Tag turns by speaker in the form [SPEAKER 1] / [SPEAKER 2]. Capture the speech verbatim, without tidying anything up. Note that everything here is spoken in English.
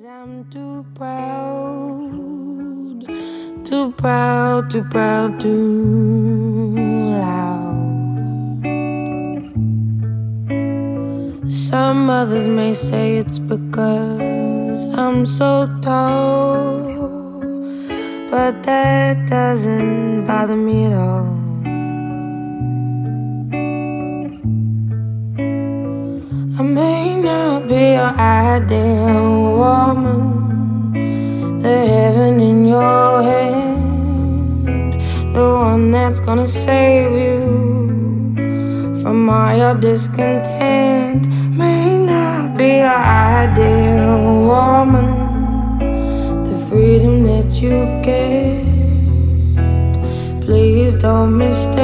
[SPEAKER 1] I'm too proud, too proud, too proud, too loud. Some others may say it's because I'm so tall, but that doesn't bother me at all. I may not be your ideal woman, the heaven in your hand, the one that's gonna save you from all your discontent. May not be your ideal woman, the freedom that you get. Please don't mistake